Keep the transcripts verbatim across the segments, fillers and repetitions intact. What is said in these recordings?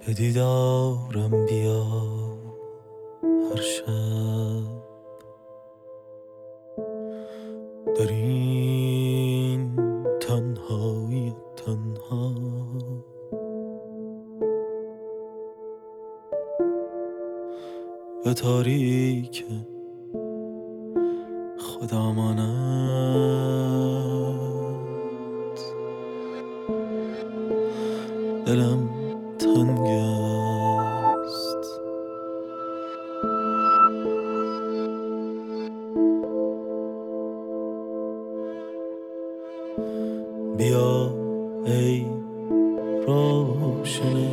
به دیدارم بیا هر شب در این تنهایی تنها به تاریک خدامانت دلم تنگ است. بیا ای روشن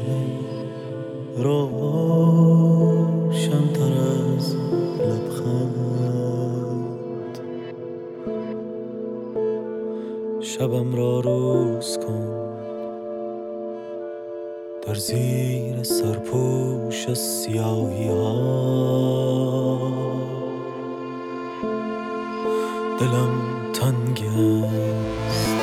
روشن تر از لبخند، شبم را روز کن در زیر سرپوش سیاهی ها. دلم تنگ است.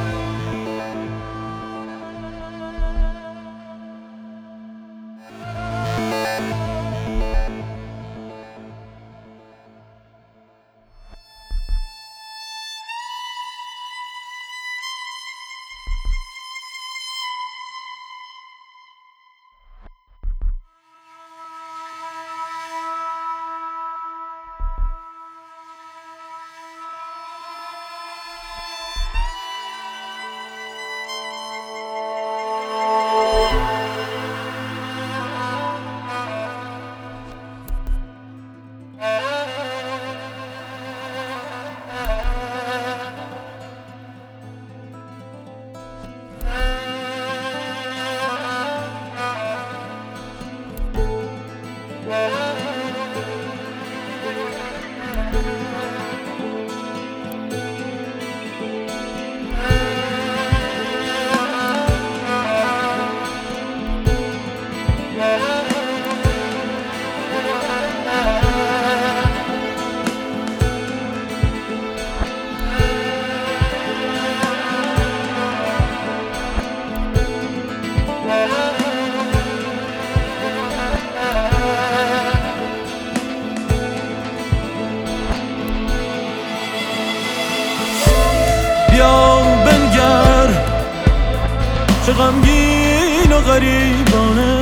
بیا بنگر چه غمگین و غریبانه،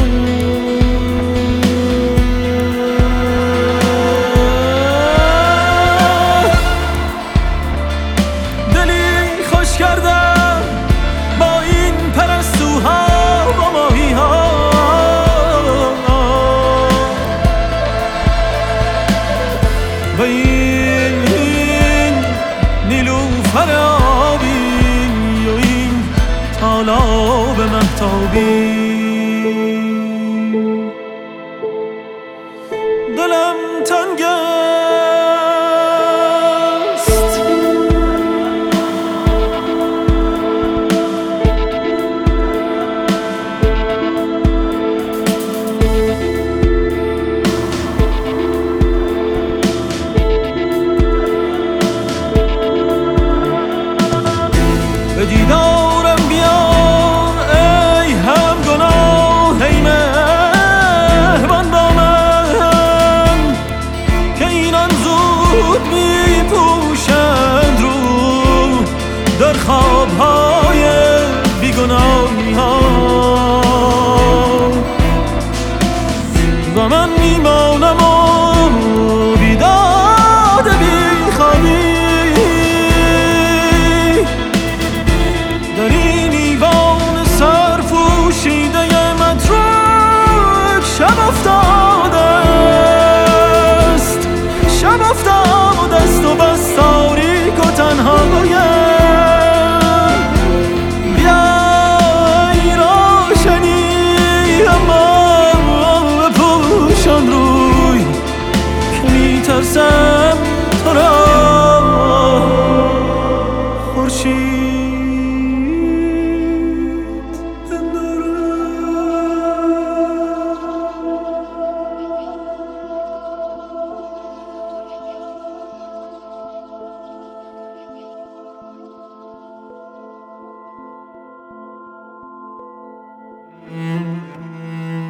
دلی خوش کردم با این پرستوها و ماهی ها. و این نیلوفر آبی و این تالاب مهتابی، دلم تنگ است. به دیدارم بیا ای هم گناه، ای مهربان با من که اینان زود می پوشند رو در خوابهای بیگناهی ها. و من میمانم و بیداد بی خوابی در این ایوان سرپوشیده متروک. شب افتاده است، شب افتاده است و بس تاریک و تنهایم. بیا ای روشنی اما بپوشان روی که میترسم تو را خورشید Mm-hmm.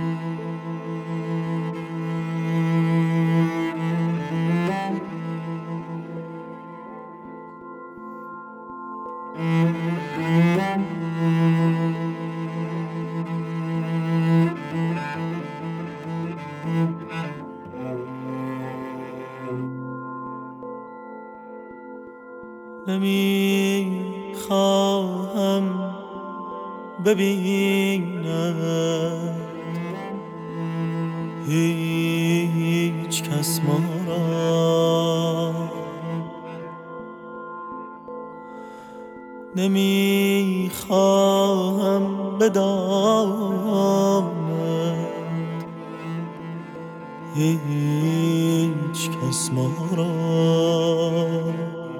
نمیخواهم ببینم هیچ کس ما را، نمیخواهم بداند هیچ کس ما را.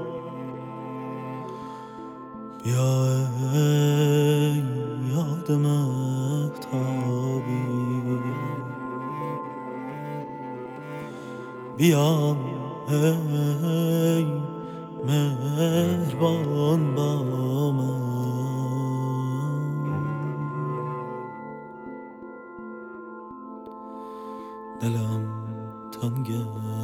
بیا ای یاد مهتابی، بیا ای مهربان با من. دلم تنگه